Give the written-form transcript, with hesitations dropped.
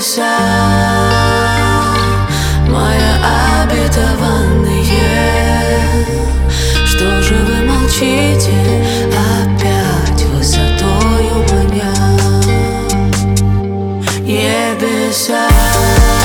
небеса, моя обетованные. Что же вы молчите, опять высотою маня? Небеса.